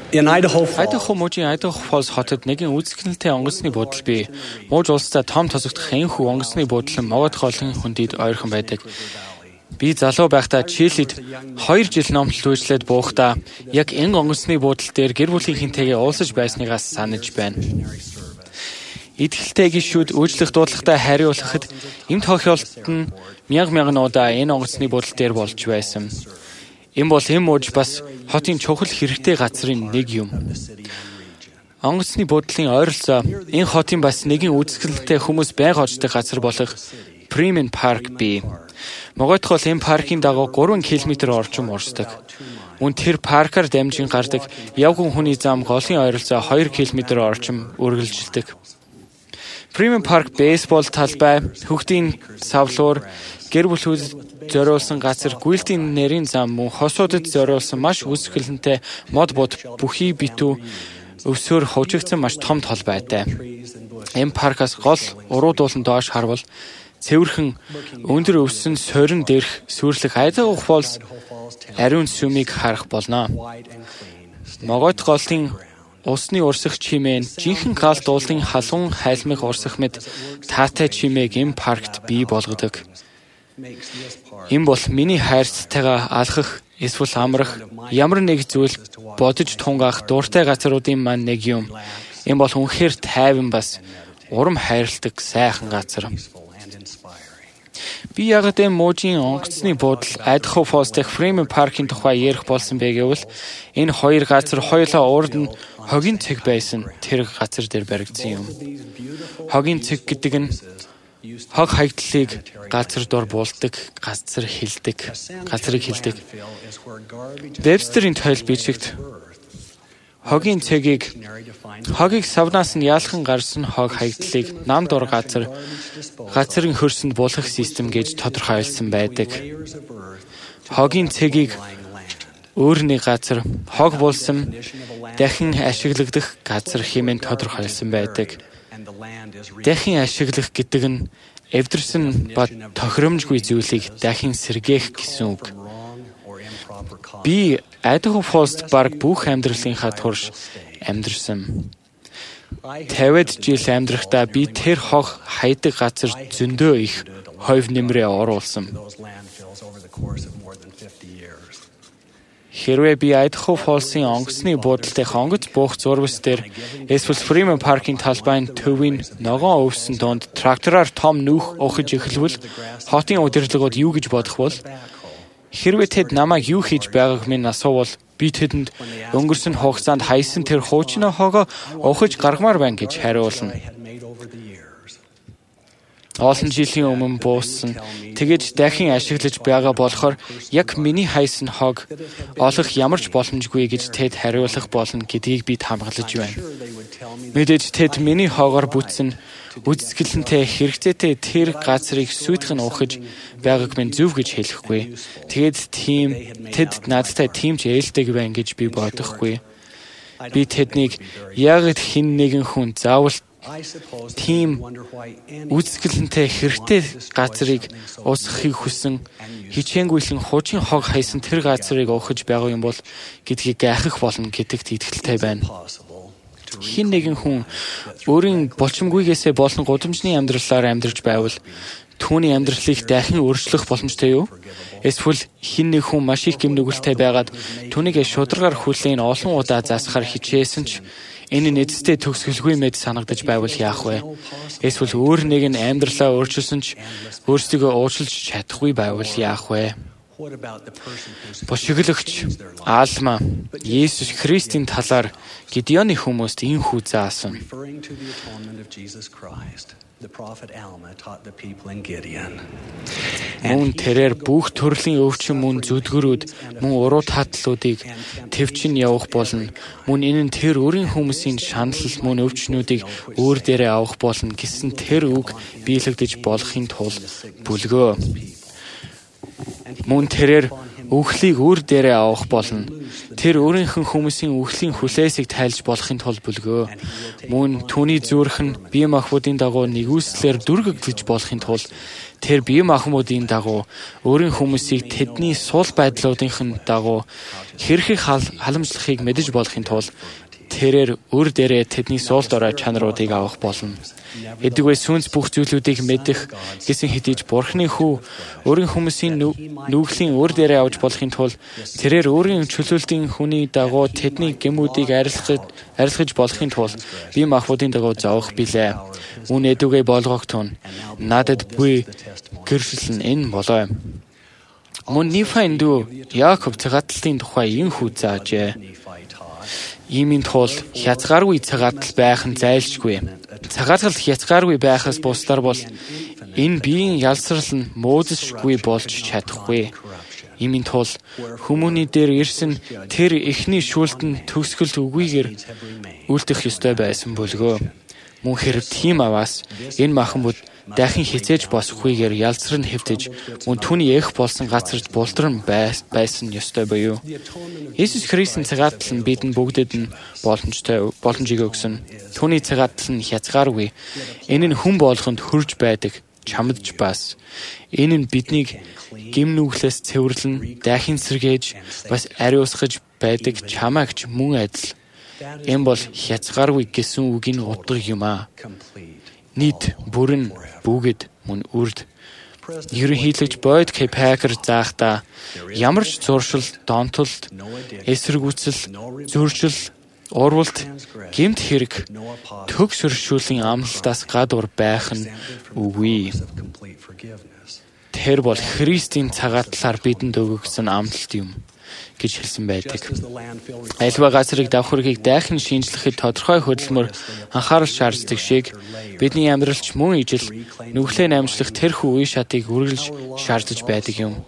In Idaho Айдахо мужийн Айдахо Фолс хотод нэгэн үзэсгэлэнтэй онгоцны буудал бий. Мууж улстай том тосогдох энэхүү онгоцны буудал нь могот голын хүндийд ойрхон байдаг. Би залуу байхдаа Чилид 2 жил номлол үйлчлээд буухдаа яг энэ онгоцны буудал дээр гэр бүлийн хинтэйгээ уулзаж байснаас санаж байна. Идэлтэй гишүүд үйлчлэх дуудлагатай хариулахад эм тохиолдолд нь мянган удаа энэ онгоцны буудал дээр болж байсан. Энэ бол эм мууж бас хотын чухал хэрэгтэй газрын нэг юм. Онгоцны буудлын ойролцоо энэ хотын бас нэгэн үзэсгэлэнтэй хүмүүс байнга очдог газар болох Freeman Park бий. Могойтгол энэ паркийн дагуу 3 км орчим урсдаг. Мөн тэр паркаар дамжин гардаг явган хүний зам голын ойролцоо 2 км орчим үргэлжилдэг. Freeman Park бейсбол талбай, хүүхдийн савлуур, гэр бүлүүд зориулсан газар, гүйлтийн нэрийн зам мөн хосуудад зориулсан маш үзэсгэлэнтэй мод бод бүхий битүү өвсөөр хожигдсан маш том талбайтай. Энэ паркаас гол уруудуулан доош харвал цэвэрхэн өндөр өвсөн сорин дээрх сүрлэх Idaho Falls ариун сүмийг харах болно. Могойт голын усны урсах чимээ, жинхэнэ гал дуулын халуун хайлмих урсах мэд таатай чимээг энэ паркт бий болгодог. Энэ бол миний хайрцагтайгаа алхах, эсвэл амрах, ямар нэг зүйл бодож тунгаах дуртай газруудын маань нэг юм. Энэ бол үнэхээр тайван бас урам хайрладаг сайхан газар. Би яагаад энэ мужийн онгоцны буудал Idaho Falls дэх Freeman Park-ийн тухай ярих болсон бэ гэвэл энэ хоёр газар хоёулаа урд нь хогийн цэг байсан тэр газар дээр баригдсан юм. Хогийн цэг гэдэг нь хог хаягдлыг газар дор буулдаг, газрыг хилдэг. Вебстерийн тойл бичигт хогийн цэгийг хогийг савнаас нь яалхан гарсан хог хаягдлыг нам дор газрын хөрсөнд буулгах систем гэж тодорхойлсон байдаг. Хогийн цэгийг өөрний газар, хог булсан дахин ашиглагдах газар хэмээн тодорхойлсон байдаг. Дахин ашиглах гэдэг нь эвдэрсэн ба тохиромжгүй зүйлийг дахин сэргээх гэсэн үг. Би Idaho Falls баг бүх амьдралынхаа турш амьдарсан. 50-д жил амьдрахдаа би тэр хог хайдаг газар зөндөө их хойв нэмрээ оруулсан. Хэрвээ би Idaho Falls-ийн онгоцны буудалтай онгоц буух зурвас дээр эсвэл Freeman Park-ийн талбайн төвийн ногоон өвсөн донд трактороор том нүх ухаж эхлэвэл хотын удирдлагууд юу гэж бодох бол хэрвээ тэд намайг юу хийж байгааг минь асуувал би тэдэнд өнгөрсөн хугацаанд хайсан тэр хуучин хогоо ухаж гаргамаар байна гэж хариулна. Олон жилийн өмнө бууссан. Тэгэж дахин ашиглаж байгаа болохоор яг миний хайсан хог олох ямар ч боломжгүй гэж тэд хариулах болно гэдгийг би хамгаалж байна. Мэдээж тэд миний хогоор бүтсэн үзэсгэлэнтэй хэрэгцээтэй тэр газрыг сүйтгэн ухаж байгааг минь зөв гэж хэлэхгүй. Тэд надтай тийм ч ээлдэг байна гэж би бодохгүй. Би тэднийг яг хэн нэгэн хүн заавал тийм үзэсгэлэнтэй хэрэгтэй газрыг усгахыг хүсэн хичээнгүйлэн хуучин хог хайсан тэр газрыг ухаж байгаа юм бол гэдгийг гайхах болно гэдэгт итгэлтэй байна. Хэн нэгэн хүн өөрийн булчимгүйгээсээ болон гудамжны амьдралаар амьдарч байвал түүний амьдралыг дахин өөрчлөх боломжтой юу? Эсвэл хэн нэг хүн маш их гэмнүгэлтэй байгаад түүнийг шударгаар хүлээн олон удаа засахаар хичээсэн ч энэ нэцтэй төгсгөлгүй мэд санагдаж байвал яах вэ? Эсвэл өөр нэг нь амьдралаа өөрчилсөн ч өөрсдөө уучлж чадахгүй байвал яах вэ? Бошиглогч Алма Есүс Христийн талаар Гидеоны хүмүүст энхүү заасан. Мөн тэрээр бүх төрлийн өвчин мөн зүдгэрүүд мөн уруу татлуудыг төвчин явах болно. Мөн энэ нь тэр өрийн хүмүүсийн шаналл мөн өвчнүүдийг өөр дээрээ авах болно гэсэн тэр үг биелэгдэж болохын тулд бүлгөө. Мөн тэрээр үхлийг үр дээрээ авах болно. Тэр өөрийнх нь хүмүүсийн үхлийн хүлээсийг тайлж болохын тулд бүлгөө. Мөн түүний зүрх нь бие махбодын дагуу нэгүслэр дүргэгдэж болохын тулд тэр бие махбодын дагуу өөрийн хүмүүсийг тэдний сул байдлуудын дагуу хэрхийг халамжлахыг мэдэж болохын тулд тэрээр үр дээрээ тэдний суул дорой чанаруудыг авах болно. Эдгээр сүнс бүх зүйлүүдийг мэдэх гэсэн хэдиж Бурхны хүү өөрийн хүмүүсийн нүглийн үр дээрээ авч болохын тулд тэрээр өөрийн чөлөөлтийн хүний дагуу тэдний гэмүүдийг арилгаж болохын тулд бие махбодын дагуу зовох билээ. Мөн эдүгээ болгогтун надад буй гэрчлэн энэ болоо. Мөн Нифайн дүү Яаков цагаатлалын тухай энхүү заажээ. Иймийн тул хязгааргүй цагаатал байх нь зайлшгүй. Цагаатал хязгааргүй байхаас бусдаар бол энэ биеийн ялсрал нь муудасшгүй болж чадахгүй. Иймийн тул хүмүүний дээр ирсэн тэр эхний шүүлтэн төгсгөл үгүйгээр үлдэх ёстой байсан бүлгөө. Мөн хэрэг тийм аваас энэ махбод дахин хизээж босхгүйгээр ялцран хэвтэж мөн түүний эх болсон газарт булдран байсан ёстой буюу. Иесус Христийн цагаатал нь бидэнд бүгдэд нь боломжийг өгсөн. Түүний цагаатал нь хязгааргүй. Энэ нь хүн болгонд хөрж байдаг чамдж бас. Энэ нь биднийг гим нүглээс цэвэрлэн дахин сэргээж бас ариусгаж байдаг чамаагч мөн адил. Энэ бол хязгааргүй гэсэн үгийн утга юм аа. Нийт бүрэн бүгд мөн үрд. Ерөнхийлөгч Бойд К. Пакер заахта ямар ч зуршил, донтолд, эсэргүүцэл, зөрчил, урвалт, гэмт хэрэг, төгс өршүүлийн амлалтаас гадуур байх нь үгүй. Тэр бол Христийн цагаатлаар бидэнд өгөгдсөн амлалт юм гэж хэлсэн байдаг. Альва газрыг давхаргийг дахин шинжлэхэд тодорхой хөдөлмөр анхаарал шаарддаг шиг бидний амьдралч мөн ижил нүглээ намжлах тэрхүү үе шатыг үргэлж шаардаж байдаг юм.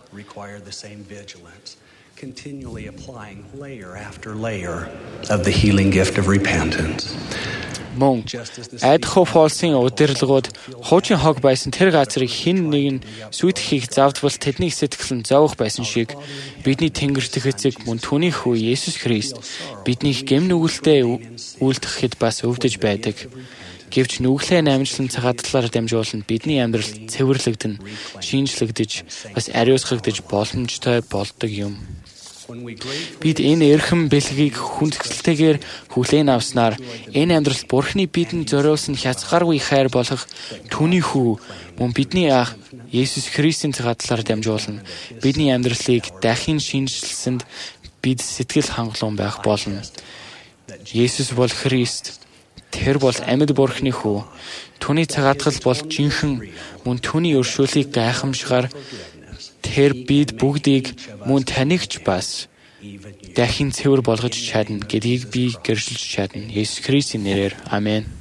Continually applying layer after layer of the healing gift of repentance. Мөн Айдахо фолсын удирдлагууд хуучин хог байсан тэр газрыг хэн нэгэн сүйтгэхийг завдвал тэдний сэтгэл нь зовох байсан шиг бидний Тэнгэрт эцэг мөн түүний хүү Есүс Христ биднийг гэм нүгэлтэд үлдэхэд бас өвдөж байдаг. Гэвч нүглээ намжлан цагаатлалаар дамжуулан бидний амьдрал цэвэрлэгдэн, шинжлэгдэж, бас ариусгагдаж боломжтой болдог юм. Бид энэ эрхэм бэлгийг хүндэтгэлтэйгээр хүлээн авснаар энэ амьдралд Бурхны бидэнд зориулсан хязгааргүй хайр болох түүний хүү мөн бидний ах Есүс Христийн цагаатлалаар дамжуулан бидний амьдралыг дахин шинжилсэнд бид сэтгэл хангалуун байх болно. Есүс бол Христ. Тэр бол амьд Бурхны хүү. Түүний цагаатлал бол жинхэнэ мөн түүний өршөөлийг гайхамшгаар тэр бид бүгдийг мөн танигч бас дахин цэвэр болгож чадна гэдгийг би гэршилж чадна. Есүс Христийн нэрээр. Амен.